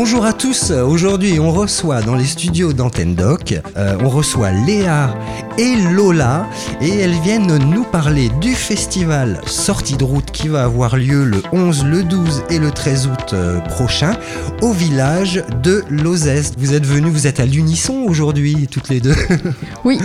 Bonjour à tous, aujourd'hui on reçoit dans les studios d'Antenne Doc, on reçoit Léa et Lola et elles viennent nous parler du festival Sortie de route qui va avoir lieu le 11, le 12 et le 13 août prochain au village de Lozès. Vous êtes venus, vous êtes à l'unisson aujourd'hui toutes les deux. Oui.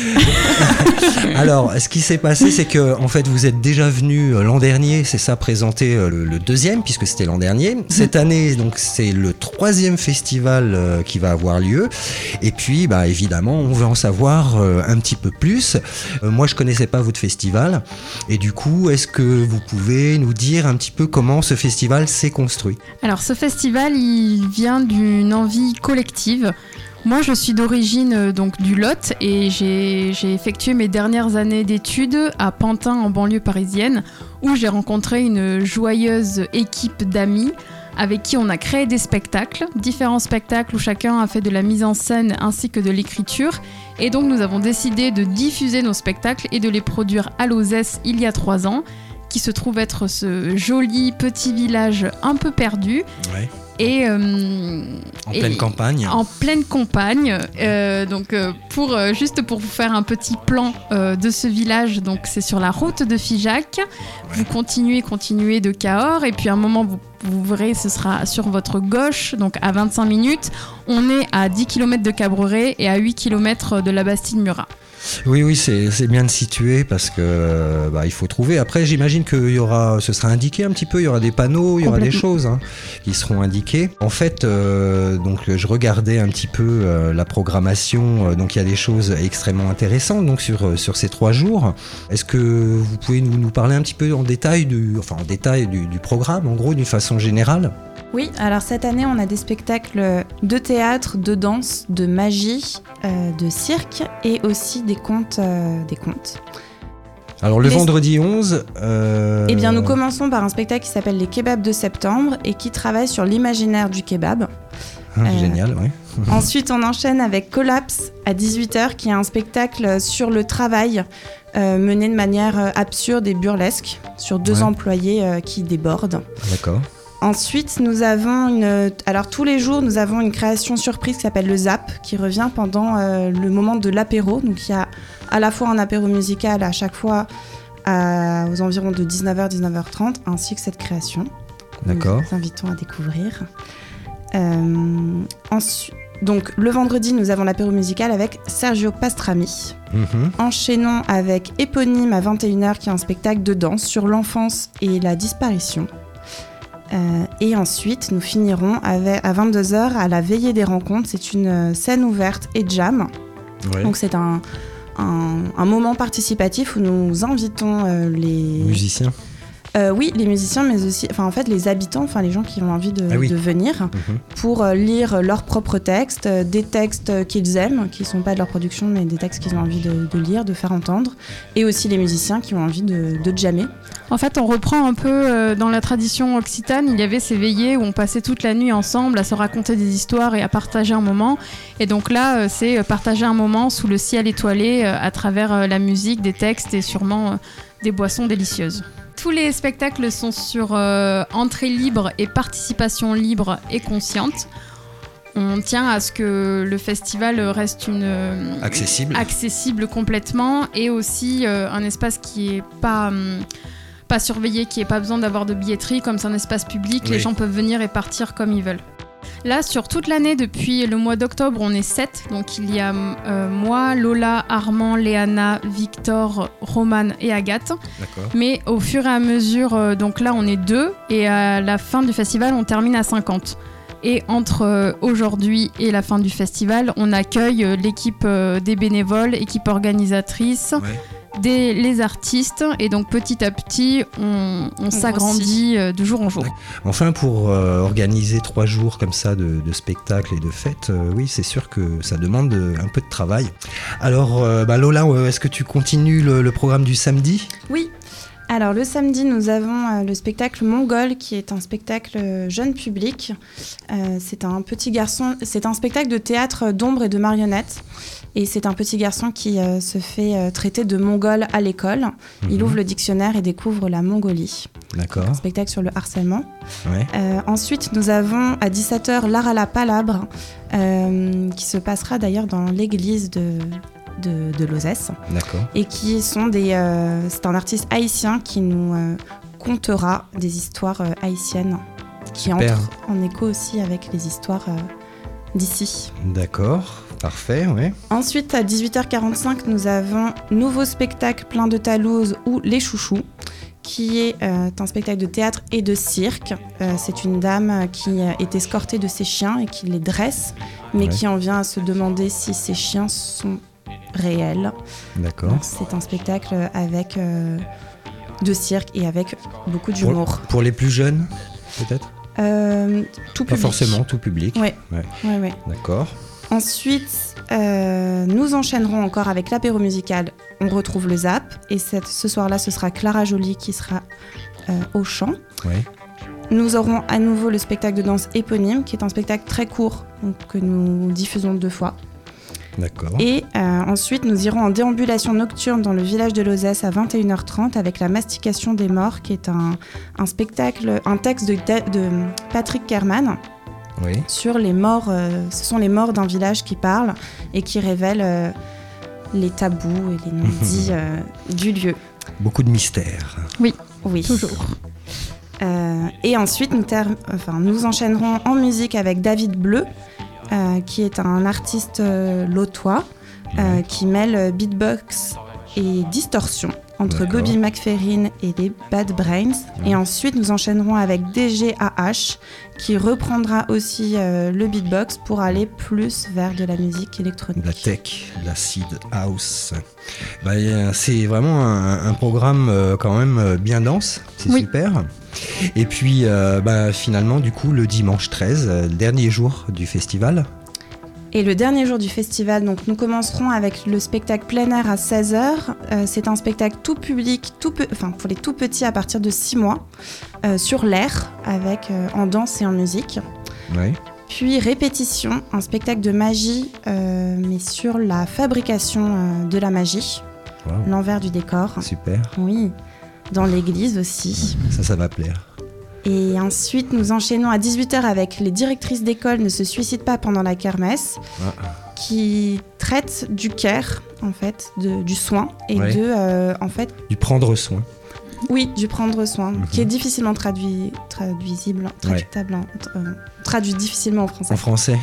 Alors, ce qui s'est passé, c'est que en fait, vous êtes déjà venus l'an dernier, c'est ça, présenter le deuxième, puisque c'était l'an dernier. Cette année, donc, c'est le troisième festival qui va avoir lieu. Et puis, bah, évidemment, on veut en savoir un petit peu plus. Moi, je connaissais pas votre festival. Et du coup, est-ce que vous pouvez nous dire un petit peu comment ce festival s'est construit ? Alors, ce festival, il vient d'une envie collective. Moi, je suis d'origine donc du Lot et j'ai effectué mes dernières années d'études à Pantin en banlieue parisienne où j'ai rencontré une joyeuse équipe d'amis avec qui on a créé des spectacles, différents spectacles où chacun a fait de la mise en scène ainsi que de l'écriture. Et donc nous avons décidé de diffuser nos spectacles et de les produire à Lozès il y a 3 ans, qui se trouve être ce joli petit village un peu perdu. Ouais. Et pleine campagne. En pleine campagne. Juste pour vous faire un petit plan de ce village, donc c'est sur la route de Figeac. Ouais. Vous continuez de Cahors et puis à un moment vous verrez, ce sera sur votre gauche, donc à 25 minutes. On est à 10 km de Cabreret et à 8 km de la Bastide-Murat. Oui, c'est bien de situer parce que il faut trouver. Après, j'imagine que ce sera indiqué un petit peu. Il y aura des panneaux, il y aura des choses qui seront indiquées. En fait, donc je regardais un petit peu la programmation. Donc il y a des choses extrêmement intéressantes. Donc sur ces 3 jours, est-ce que vous pouvez nous parler un petit peu en détail du programme, en gros, d'une façon générale ? Oui, alors cette année, on a des spectacles de théâtre, de danse, de magie, de cirque et aussi des contes. Alors le vendredi 11... Eh bien, nous commençons par un spectacle qui s'appelle Les Kebabs de septembre et qui travaille sur l'imaginaire du kebab. Génial, oui. Ensuite, on enchaîne avec Collapse à 18h, qui est un spectacle sur le travail mené de manière absurde et burlesque sur 2 employés qui débordent. D'accord. Ensuite, nous avons alors tous les jours, nous avons une création surprise qui s'appelle le Zap, qui revient pendant le moment de l'apéro. Donc il y a à la fois un apéro musical à chaque fois aux environs de 19h, 19h30, ainsi que cette création. D'accord. Nous vous invitons à découvrir. Donc le vendredi, nous avons l'apéro musical avec Sergio Pastrami. Enchaînons avec Éponyme à 21h, qui est un spectacle de danse sur l'enfance et la disparition. Et ensuite, nous finirons à 22h à la Veillée des Rencontres. C'est une scène ouverte et jam. Ouais. Donc c'est un moment participatif où nous invitons les musiciens. Oui, les musiciens, mais aussi les habitants, les gens qui ont envie de venir pour lire leurs propres textes, des textes qu'ils aiment, qui ne sont pas de leur production, mais des textes qu'ils ont envie de lire, de faire entendre, et aussi les musiciens qui ont envie de jammer. En fait, on reprend un peu dans la tradition occitane, il y avait ces veillées où on passait toute la nuit ensemble à se raconter des histoires et à partager un moment. Et donc là, c'est partager un moment sous le ciel étoilé à travers la musique, des textes et sûrement des boissons délicieuses. Tous les spectacles sont sur entrée libre et participation libre et consciente. On tient à ce que le festival reste accessible complètement et aussi un espace qui est pas surveillé, qui n'ait pas besoin d'avoir de billetterie, comme c'est un espace public, les gens peuvent venir et partir comme ils veulent. Là, sur toute l'année, depuis le mois d'octobre, on est 7. Donc, il y a moi, Lola, Armand, Léana, Victor, Romane et Agathe. D'accord. Mais au fur et à mesure, donc là, on est 2. Et à la fin du festival, on termine à 50. Et entre aujourd'hui et la fin du festival, on accueille l'équipe des bénévoles, équipe organisatrice, les artistes, et donc petit à petit on s'agrandit de jour en jour. Enfin, pour organiser 3 jours comme ça de spectacles et de fêtes, oui, c'est sûr que ça demande un peu de travail. Alors Lola, est-ce que tu continues le programme du samedi ? Oui. Alors le samedi, nous avons le spectacle Mongol, qui est un spectacle jeune public. C'est un petit garçon, c'est un spectacle de théâtre d'ombre et de marionnettes. Et c'est un petit garçon qui se fait traiter de mongol à l'école. Il ouvre le dictionnaire et découvre la Mongolie. D'accord. Un spectacle sur le harcèlement. Ouais. Ensuite, nous avons à 17h l'art à la palabre, qui se passera d'ailleurs dans l'église de Lozès. D'accord. Et qui sont c'est un artiste haïtien qui nous contera des histoires haïtiennes qui Super. entrent en écho aussi avec les histoires d'ici. D'accord, parfait, oui. Ensuite, à 18h45, nous avons nouveau spectacle Plein de Talouse ou Les Chouchous, qui est un spectacle de théâtre et de cirque. C'est une dame qui est escortée de ses chiens et qui les dresse, mais qui en vient à se demander si ces chiens sont réels. D'accord. Donc, c'est un spectacle avec de cirque et avec beaucoup d'humour. Pour les plus jeunes, peut-être ? Tout public. Pas forcément, tout public. Ouais. D'accord. Ensuite, nous enchaînerons encore avec l'apéro musical. On retrouve le Zap. Et ce soir-là, ce sera Clara Joly qui sera au chant. Ouais. Nous aurons à nouveau le spectacle de danse éponyme, qui est un spectacle très court, donc, que nous diffusons 2 fois. D'accord. Et ensuite, nous irons en déambulation nocturne dans le village de Lozès à 21h30 avec La Mastication des Morts, qui est un spectacle, un texte de Patrick Kerman Oui. sur les morts. Ce sont les morts d'un village qui parlent et qui révèlent les tabous et les non-dits du lieu. Beaucoup de mystères. Oui. Toujours. Et ensuite, nous enchaînerons en musique avec David Bleu, qui est un artiste lotois qui mêle beatbox et distorsion entre D'accord. Bobby McFerrin et les Bad Brains. Et ensuite, nous enchaînerons avec DGAH, qui reprendra aussi le beatbox pour aller plus vers de la musique électronique. De la tech, de la seed house. C'est vraiment un programme quand même bien dense. C'est super. Et puis finalement, du coup, le dimanche 13, le dernier jour du festival. Et le dernier jour du festival, donc, nous commencerons avec le spectacle plein air à 16h. C'est un spectacle tout public, pour les tout petits à partir de 6 mois, sur l'air, avec en danse et en musique. Oui. Puis répétition, un spectacle de magie, mais sur la fabrication de la magie, l'envers du décor. Super. Oui, dans l'église aussi. Ça va plaire. Et ensuite, nous enchaînons à 18h avec Les directrices d'école ne se suicident pas pendant la kermesse, qui traite du care, en fait, du soin, et du prendre soin. Oui, du prendre soin, qui est difficilement traduisible, traduit difficilement en français. En français,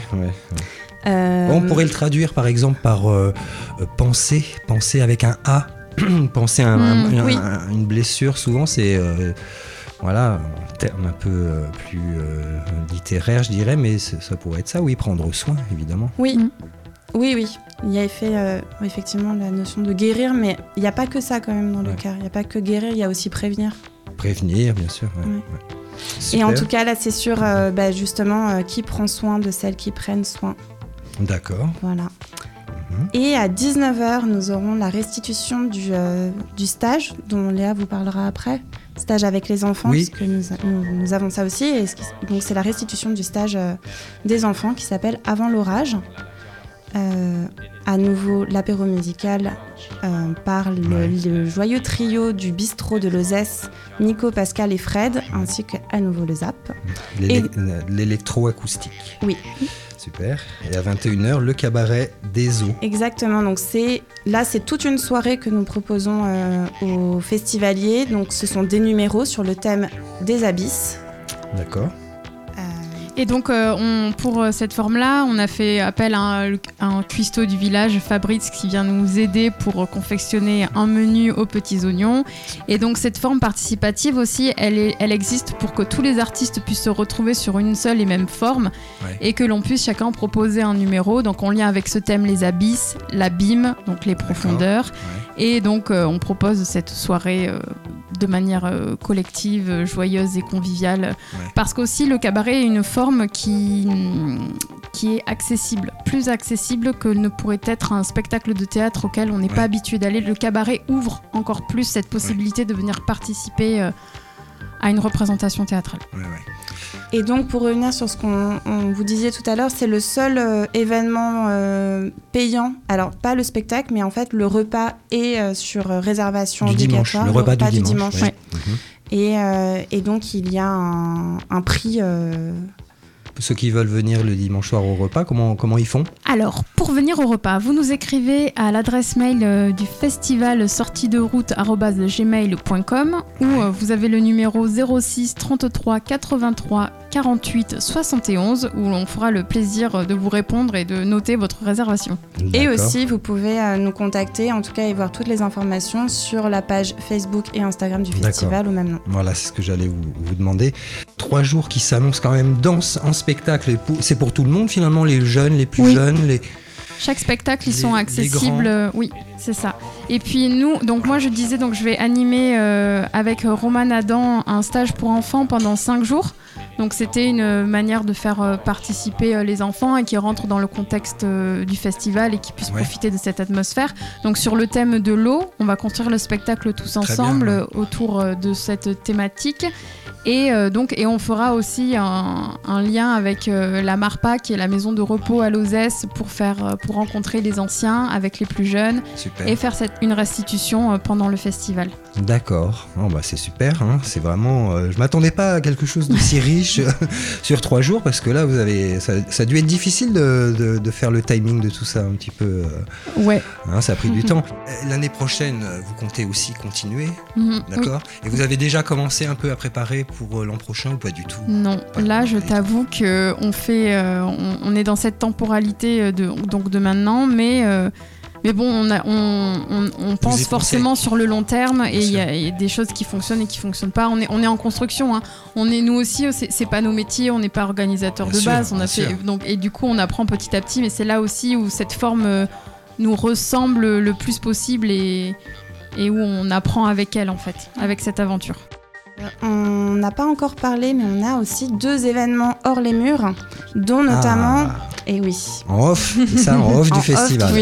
on pourrait le traduire par exemple par penser avec un A, penser à une blessure, souvent c'est un terme un peu plus littéraire, je dirais, mais ça pourrait être ça, oui, prendre soin, évidemment. Oui. Oui. Il y a effectivement la notion de guérir, mais il n'y a pas que ça quand même dans le cas. Il n'y a pas que guérir, il y a aussi prévenir. Prévenir, bien sûr. Et en tout cas, là, c'est sur justement qui prend soin de celles qui prennent soin. D'accord. Voilà. Et à 19h, nous aurons la restitution du stage, dont Léa vous parlera après. Stage avec les enfants, parce que nous avons ça aussi. Et donc, c'est la restitution du stage des enfants qui s'appelle Avant l'orage. À nouveau, l'apéro musical par le joyeux trio du bistrot de Lozès, Nico, Pascal et Fred, ainsi qu'à nouveau le Zap. L'électroacoustique. Oui. Super. Et à 21h, le cabaret des eaux. Exactement. Donc c'est toute une soirée que nous proposons aux festivaliers. Donc ce sont des numéros sur le thème des abysses. D'accord. Et donc, pour cette forme-là, on a fait appel à un cuistot du village, Fabrice, qui vient nous aider pour confectionner un menu aux petits oignons. Et donc, cette forme participative aussi, elle existe pour que tous les artistes puissent se retrouver sur une seule et même forme et que l'on puisse chacun proposer un numéro. Donc, en lien avec ce thème, les abysses, l'abîme, donc les profondeurs. Et donc, on propose cette soirée de manière collective, joyeuse et conviviale. Parce qu'aussi, le cabaret est une forme qui qui est accessible, plus accessible que ne pourrait être un spectacle de théâtre auquel on n'est pas habitué d'aller. Le cabaret ouvre encore plus cette possibilité de venir participer à une représentation théâtrale. Et donc, pour revenir sur ce qu'on vous disait tout à l'heure, c'est le seul événement payant. Alors, pas le spectacle, mais en fait, le repas est sur réservation obligatoire. Le repas du dimanche. Ouais. Et donc, il y a un prix... Ceux qui veulent venir le dimanche soir au repas, comment ils font ? Alors, pour venir au repas, vous nous écrivez à l'adresse mail du festival sortiederoute@gmail.com ou vous avez le numéro 06 33 83 48 71 où on fera le plaisir de vous répondre et de noter votre réservation. Et aussi, vous pouvez nous contacter, en tout cas, et voir toutes les informations sur la page Facebook et Instagram du festival au même nom. Voilà, c'est ce que j'allais vous demander. 3 jours qui s'annoncent quand même denses en spectacle. C'est pour tout le monde finalement, les jeunes, les plus jeunes, Chaque spectacle, ils sont accessibles. Oui, c'est ça. Et puis nous, donc moi je disais, donc je vais animer avec Roman Adam un stage pour enfants pendant 5 jours. Donc c'était une manière de faire participer les enfants et qui rentrent dans le contexte du festival et qui puissent profiter de cette atmosphère. Donc sur le thème de l'eau, on va construire le spectacle tous ensemble autour de cette thématique. Et on fera aussi un lien avec la Marpa, qui est la maison de repos à Lozès, pour rencontrer les anciens avec les plus jeunes. Super. Et faire une restitution pendant le festival. D'accord, c'est super, hein. C'est vraiment, je m'attendais pas à quelque chose de si riche sur 3 jours, parce que là ça a dû être difficile de faire le timing de tout ça un petit peu. Ça a pris du temps. L'année prochaine, vous comptez aussi continuer, d'accord ? Et vous avez déjà commencé un peu à préparer pour l'an prochain ou pas du tout ? Non, là je t'avoue que on est dans cette temporalité de maintenant, mais bon, on pense forcément sur le long terme et il y a des choses qui fonctionnent et qui fonctionnent pas. On est en construction, hein. Nous aussi, c'est pas nos métiers, on n'est pas organisateur de base. Et du coup, on apprend petit à petit, mais c'est là aussi où cette forme nous ressemble le plus possible et où on apprend avec elle en fait, avec cette aventure. On n'a pas encore parlé, mais on a aussi 2 événements hors les murs, dont notamment... Et oui. En off, c'est ça, en off du festival.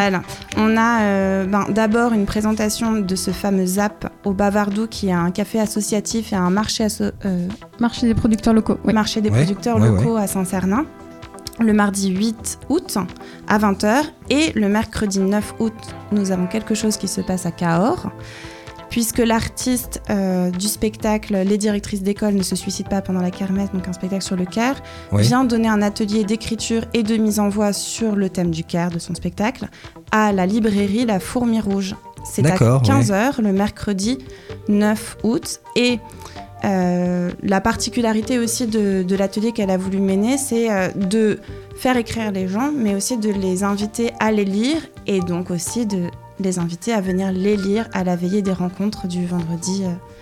On a d'abord une présentation de ce fameux ZAP au Bavardou, qui est un café associatif et un marché des producteurs locaux. Marché des producteurs locaux à Saint-Cernin, le mardi 8 août à 20h. Et le mercredi 9 août, nous avons quelque chose qui se passe à Cahors, puisque l'artiste du spectacle Les directrices d'école ne se suicident pas pendant la kermesse, donc un spectacle sur le Caire, vient donner un atelier d'écriture et de mise en voix sur le thème du Caire, de son spectacle, à la librairie La Fourmi Rouge. C'est à 15h, le mercredi 9 août. Et la particularité aussi de l'atelier qu'elle a voulu mener, c'est de faire écrire les gens, mais aussi de les inviter à les lire, et donc aussi de les inviter à venir les lire à la veillée des rencontres du vendredi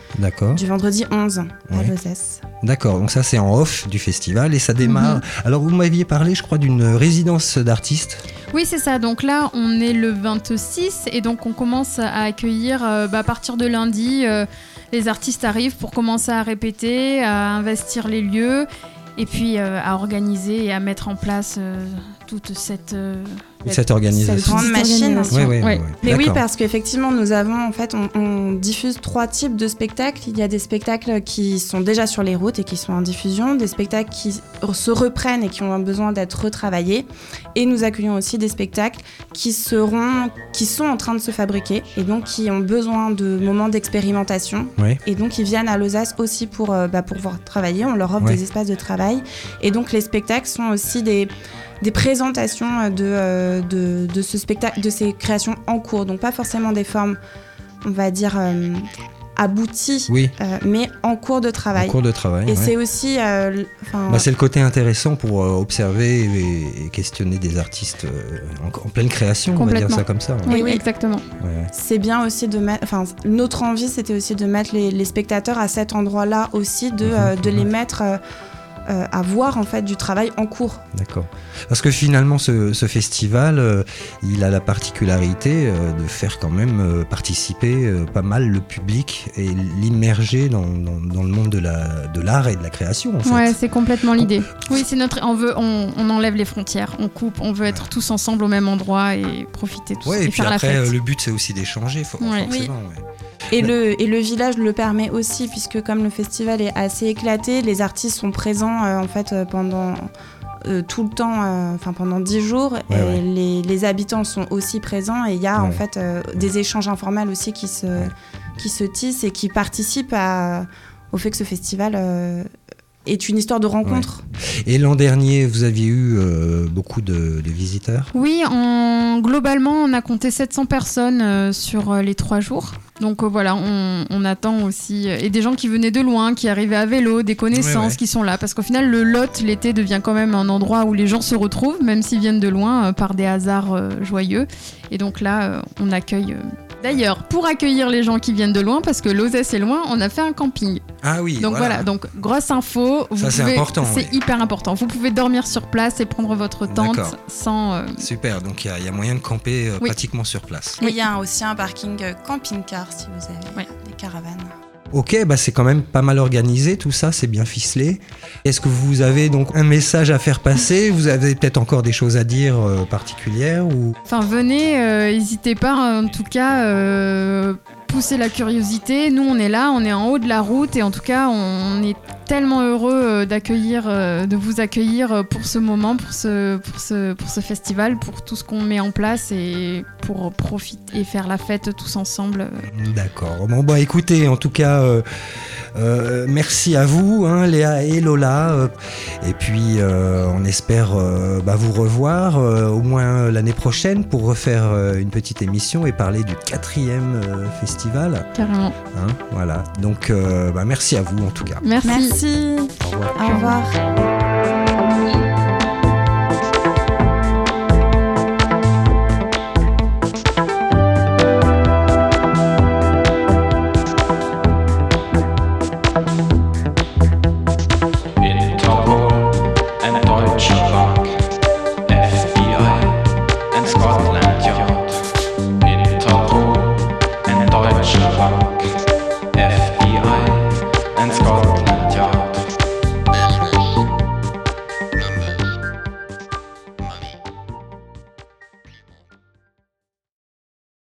11 à Lozès. D'accord, donc ça c'est en off du festival et ça démarre. Alors vous m'aviez parlé, je crois, d'une résidence d'artistes. Oui, c'est ça. Donc là, on est le 26 et donc on commence à accueillir à partir de lundi. Les artistes arrivent pour commencer à répéter, à investir les lieux et puis à organiser et à mettre en place toute cette organisation. Cette grande machine. Mais oui, d'accord. parce qu'effectivement, nous avons, en fait, on diffuse 3 types de spectacles. Il y a des spectacles qui sont déjà sur les routes et qui sont en diffusion, des spectacles qui se reprennent et qui ont besoin d'être retravaillés. Et nous accueillons aussi des spectacles qui sont en train de se fabriquer et donc qui ont besoin de moments d'expérimentation. Oui. Et donc, ils viennent à Lozès aussi pour pouvoir travailler. On leur offre des espaces de travail. Et donc, les spectacles sont aussi des présentations de ce spectacle, de ces créations en cours. Donc pas forcément des formes, on va dire, abouties, mais en cours de travail. Et c'est aussi... c'est le côté intéressant pour observer et questionner des artistes en pleine création, on va dire ça comme ça. Oui, exactement. Ouais. C'est bien aussi de mettre... notre envie, c'était aussi de mettre les spectateurs à cet endroit-là aussi, de les mettre... à voir en fait du travail en cours. D'accord. Parce que finalement, ce festival, il a la particularité de faire quand même participer pas mal le public et l'immerger dans le monde de l'art et de la création. En fait. Ouais, c'est complètement l'idée. Oui, c'est on enlève les frontières, on coupe, on veut être tous ensemble au même endroit et profiter tous et et puis faire après, la fête. Le but c'est aussi d'échanger, forcément. Oui. Ouais. Et le village le permet aussi, puisque comme le festival est assez éclaté, les artistes sont présents en fait pendant tout le temps, pendant 10 jours. Les habitants sont aussi présents et il y a en fait des échanges informels aussi qui se tissent et qui participent au fait que ce festival est une histoire de rencontre. Ouais. Et l'an dernier, vous aviez eu beaucoup de visiteurs ? Oui, globalement, on a compté 700 personnes sur les 3 jours. Donc voilà, on attend aussi... et des gens qui venaient de loin, qui arrivaient à vélo, des connaissances qui sont là. Parce qu'au final, le Lot, l'été, devient quand même un endroit où les gens se retrouvent, même s'ils viennent de loin, par des hasards joyeux. Et donc là, on accueille... D'ailleurs, pour accueillir les gens qui viennent de loin, parce que Lozès est loin, on a fait un camping. Ah oui, donc voilà, donc grosse info. C'est important. C'est hyper important. Vous pouvez dormir sur place et prendre votre tente sans... Super, donc il y a moyen de camper pratiquement sur place. Et il y a aussi un parking camping-car si vous avez des caravanes. Ok, c'est quand même pas mal organisé, tout ça, c'est bien ficelé. Est-ce que vous avez donc un message à faire passer ? Vous avez peut-être encore des choses à dire particulières ou... Enfin, venez, n'hésitez pas, en tout cas, pousser la curiosité. Nous, on est là, on est en haut de la route et en tout cas, on est tellement heureux de vous accueillir pour ce moment, pour ce festival, pour tout ce qu'on met en place et pour profiter et faire la fête tous ensemble. D'accord. Bon, écoutez, en tout cas, merci à vous, Léa et Lola. Et puis, on espère vous revoir au moins l'année prochaine pour refaire une petite émission et parler du 4e festival. Carrément. Voilà. Donc, merci à vous en tout cas. Merci. Au revoir.